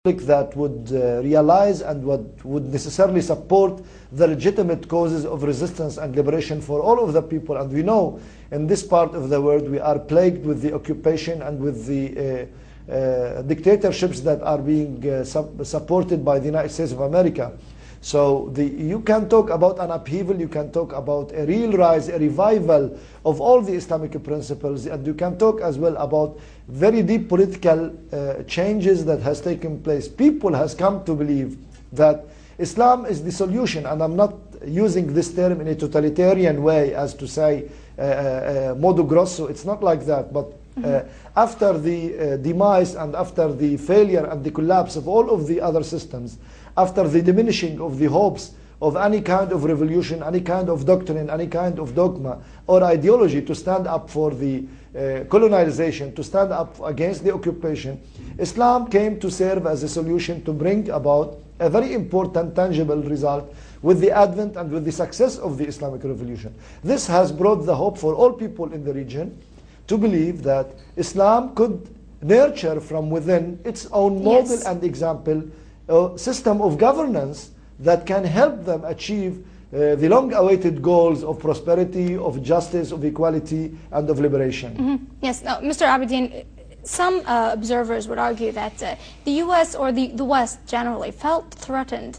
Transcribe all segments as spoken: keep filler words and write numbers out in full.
that would uh, realize and would, would necessarily support the legitimate causes of resistance and liberation for all of the people. And we know in this part of the world we are plagued with the occupation and with the uh, uh, dictatorships that are being uh, sub supported by the United States of America. So the, you can talk about an upheaval, you can talk about a real rise, a revival of all the Islamic principles, and you can talk as well about very deep political uh, changes that has taken place. People has come to believe that Islam is the solution, and I'm not using this term in a totalitarian way as to say uh, uh, modo grosso, it's not like that, but uh, after the uh, demise and after the failure and the collapse of all of the other systems, after the diminishing of the hopes of any kind of revolution, any kind of doctrine, any kind of dogma or ideology to stand up for the uh, colonization, to stand up against the occupation, Islam came to serve as a solution to bring about a very important tangible result with the advent and with the success of the Islamic revolution. This has brought the hope for all people in the region to believe that Islam could nurture from within its own model yes. and example a system of governance that can help them achieve uh, the long-awaited goals of prosperity, of justice, of equality, and of liberation. Mm-hmm. Yes, now, Mister Abedin, some uh, observers would argue that uh, the U S or the, the West generally felt threatened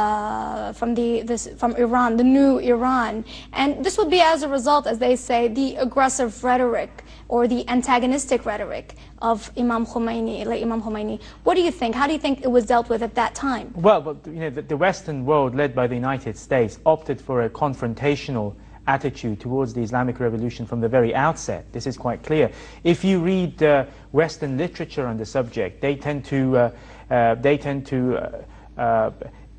uh, from, the, this, from Iran, the new Iran. And this would be as a result, as they say, the aggressive rhetoric or the antagonistic rhetoric of Imam Khomeini, like Imam Khomeini. What do you think? How do you think it was dealt with at that time? Well, but, you know, the, the Western world, led by the United States, opted for a confrontational attitude towards the Islamic Revolution from the very outset. This is quite clear. If you read uh, Western literature on the subject, they tend to uh, uh, they tend to uh, uh,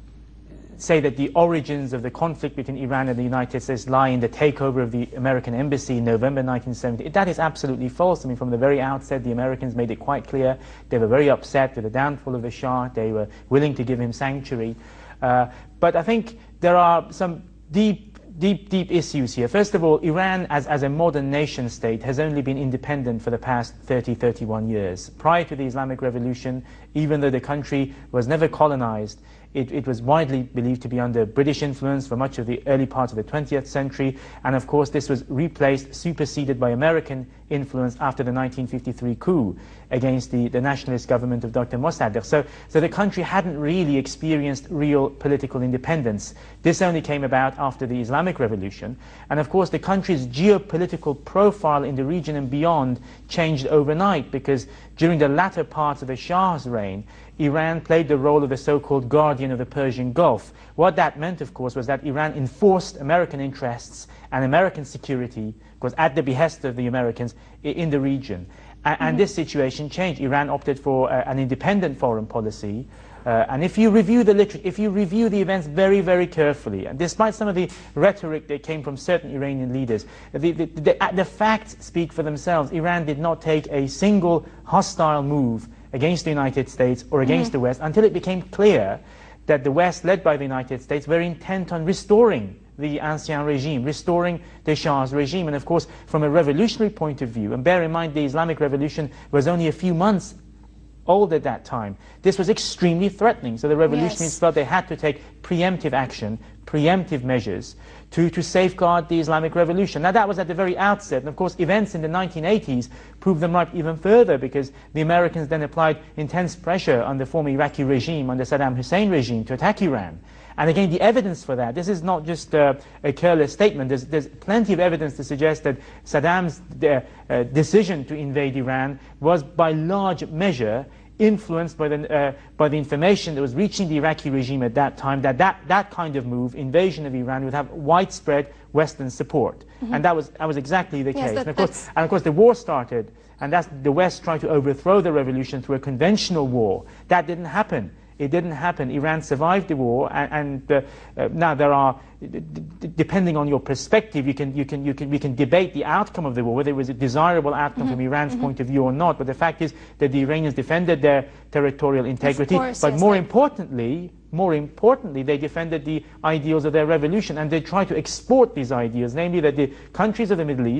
say that the origins of the conflict between Iran and the United States lie in the takeover of the American embassy in November nineteen seventy. That is absolutely false. I mean, from the very outset, the Americans made it quite clear they were very upset with the downfall of the Shah. They were willing to give him sanctuary. Uh, but I think there are some deep Deep, deep issues here. First of all, Iran as, as a modern nation state has only been independent for the past thirty, thirty-one years. Prior to the Islamic Revolution, even though the country was never colonized, it, it was widely believed to be under British influence for much of the early part of the twentieth century. And of course, this was replaced, superseded by American influence after the nineteen fifty-three coup against the, the nationalist government of Doctor Mossadegh. So, so the country hadn't really experienced real political independence. This only came about after the Islamic Revolution. And of course, the country's geopolitical profile in the region and beyond changed overnight, because during the latter parts of the Shah's reign, Iran played the role of the so-called guardian of the Persian Gulf. What that meant, of course, was that Iran enforced American interests and American security, because at the behest of the Americans, in the region. And, mm-hmm. and this situation changed. Iran opted for uh, an independent foreign policy. Uh, and if you review the literature, if you review the events very, very carefully, and despite some of the rhetoric that came from certain Iranian leaders, the, the, the, the facts speak for themselves. Iran did not take a single hostile move against the United States or against mm-hmm. the West until it became clear that the West, led by the United States, were intent on restoring the Ancien regime, restoring the Shah's regime. And of course, from a revolutionary point of view, and bear in mind the Islamic Revolution was only a few months old at that time, this was extremely threatening. So the revolutionists yes. felt they had to take preemptive action, preemptive measures to, to safeguard the Islamic Revolution. Now that was at the very outset, and of course events in the nineteen eighties proved them right even further, because the Americans then applied intense pressure on the former Iraqi regime, on the Saddam Hussein regime, to attack Iran. And again, the evidence for that, this is not just uh, a careless statement, there's, there's plenty of evidence to suggest that Saddam's uh, uh, decision to invade Iran was by large measure influenced by the, uh, by the information that was reaching the Iraqi regime at that time, that that, that kind of move, invasion of Iran, would have widespread Western support. Mm-hmm. And that was, that was exactly the yes, case. That, and, of course, and of course the war started, and that's the West tried to overthrow the revolution through a conventional war. That didn't happen. It didn't happen. Iran survived the war, and, and uh, uh, now there are, d d depending on your perspective, you can, you can, you can, we can debate the outcome of the war, whether it was a desirable outcome mm-hmm. from Iran's mm-hmm. point of view or not. But the fact is that the Iranians defended their territorial integrity, course, but yes, more importantly, more importantly, they defended the ideals of their revolution, and they tried to export these ideals, namely that the countries of the Middle East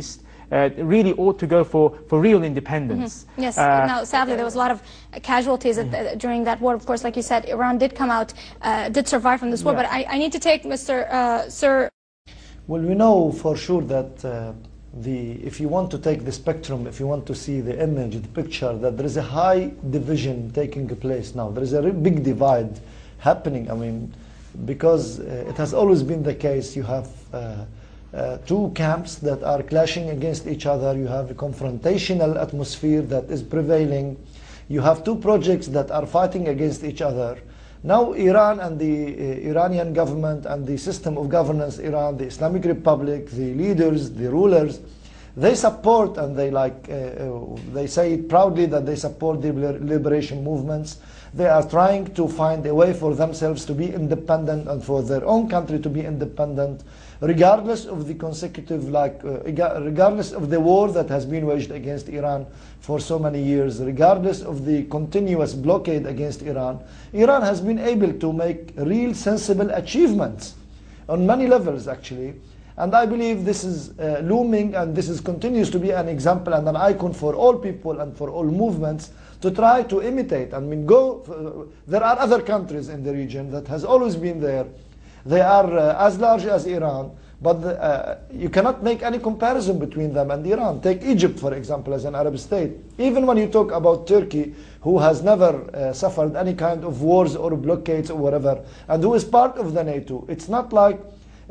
uh, really ought to go for, for real independence. Mm-hmm. Yes, uh, now sadly there was a lot of casualties at the, during that war. Of course, like you said, Iran did come out, uh, did survive from this war, yeah. but I, I need to take Mister Uh, Sir. Well, we know for sure that uh, the, if you want to take the spectrum, if you want to see the image, the picture, that there is a high division taking place now. There is a big divide happening. I mean, because uh, it has always been the case, you have uh, uh, two camps that are clashing against each other. You have a confrontational atmosphere that is prevailing. You have two projects that are fighting against each other. Now Iran and the uh, Iranian government and the system of governance, Iran, the Islamic Republic, the leaders, the rulers, they support and they like, uh, uh, they say it proudly that they support the liberation movements. They are trying to find a way for themselves to be independent and for their own country to be independent, regardless of the consecutive, like, uh, regardless of the war that has been waged against Iran for so many years, regardless of the continuous blockade against Iran. Iran has been able to make real sensible achievements on many levels, actually. And I believe this is uh, looming, and this is continues to be an example and an icon for all people and for all movements to try to imitate. I mean, go. Uh, there are other countries in the region that has always been there. They are uh, as large as Iran, but the, uh, you cannot make any comparison between them and Iran. Take Egypt, for example, as an Arab state. Even when you talk about Turkey, who has never uh, suffered any kind of wars or blockades or whatever, and who is part of the NATO, it's not like Uh, uh,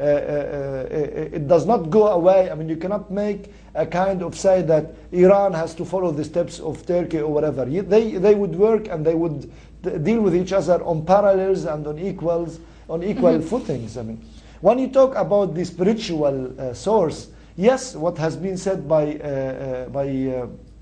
uh, it does not go away. I mean, you cannot make a kind of say that Iran has to follow the steps of Turkey or whatever. They, they would work and they would deal with each other on parallels and on equals, on equal mm-hmm. footings. I mean, when you talk about the spiritual uh, source, yes, what has been said by, uh, uh, by uh,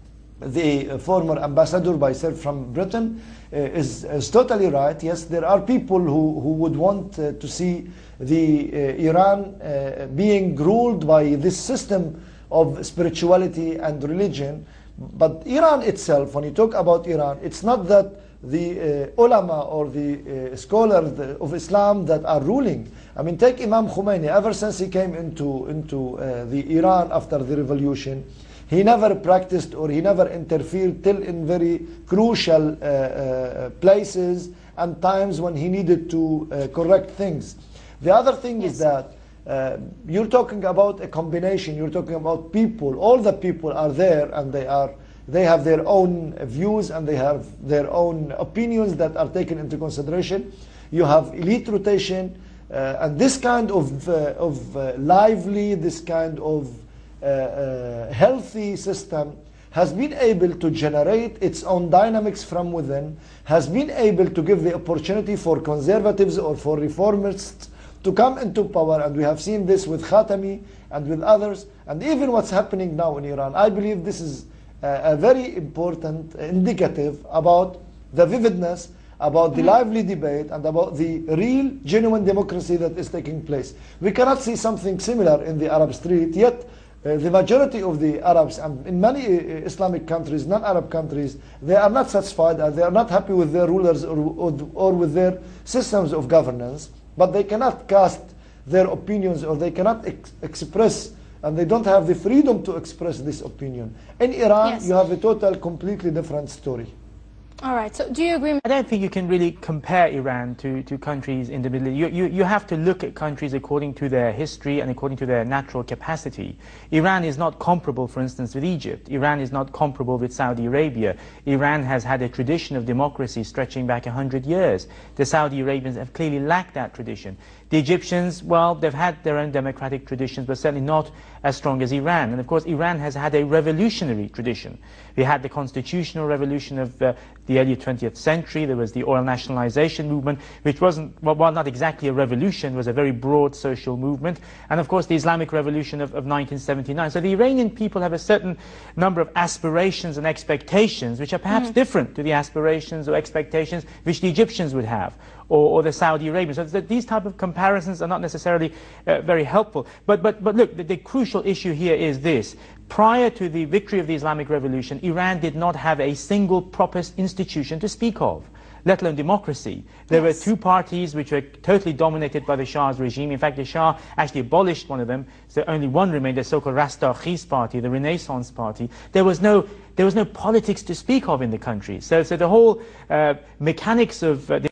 the former ambassador, by Sir from Britain, uh, is, is totally right. Yes, there are people who, who would want uh, to see the uh, Iran uh, being ruled by this system of spirituality and religion. But Iran itself, when you talk about Iran, it's not that the uh, ulama or the uh, scholars of Islam that are ruling. I mean, take Imam Khomeini. Ever since he came into, into uh, the Iran after the revolution, he never practiced or he never interfered till in very crucial uh, uh, places and times when he needed to uh, correct things. The other thing yes. is that uh, you're talking about a combination, you're talking about people. All the people are there and they are they have their own views and they have their own opinions that are taken into consideration. You have elite rotation uh, and this kind of, uh, of uh, lively, this kind of uh, uh, healthy system has been able to generate its own dynamics from within, has been able to give the opportunity for conservatives or for reformists to come into power, and we have seen this with Khatami and with others, and even what's happening now in Iran. I believe this is a, a very important indicative about the vividness, about the lively debate, and about the real, genuine democracy that is taking place. We cannot see something similar in the Arab street, yet uh, the majority of the Arabs, and in many uh, Islamic countries, non-Arab countries, they are not satisfied and they are not happy with their rulers or, or, or with their systems of governance. But they cannot cast their opinions or they cannot ex express, and they don't have the freedom to express this opinion. In Iran, yes. you have a total, completely different story. All right, so do you agree? I don't think you can really compare Iran to, to countries in the Middle East. You, you, you have to look at countries according to their history and according to their natural capacity. Iran is not comparable, for instance, with Egypt. Iran is not comparable with Saudi Arabia. Iran has had a tradition of democracy stretching back a hundred years. The Saudi Arabians have clearly lacked that tradition. The Egyptians, well, they've had their own democratic traditions, but certainly not as strong as Iran. And of course, Iran has had a revolutionary tradition. We had the constitutional revolution of uh, the early twentieth century. There was the oil nationalization movement, which wasn't, well, well, not exactly a revolution, was a very broad social movement. And of course, the Islamic Revolution of, of nineteen seventy-nine. So the Iranian people have a certain number of aspirations and expectations, which are perhaps mm. different to the aspirations or expectations which the Egyptians would have, or, or the Saudi Arabians. So that these type of comparisons are not necessarily uh, very helpful. But, but, but look, the, the crucial issue here is this. Prior to the victory of the Islamic Revolution, Iran did not have a single proper institution to speak of. let alone democracy. There Yes. were two parties which were totally dominated by the Shah's regime. In fact, the Shah actually abolished one of them, so only one remained, the so-called Rastakhi's party, the Renaissance party. There was no, there was no politics to speak of in the country. So, so the whole uh, mechanics of uh, the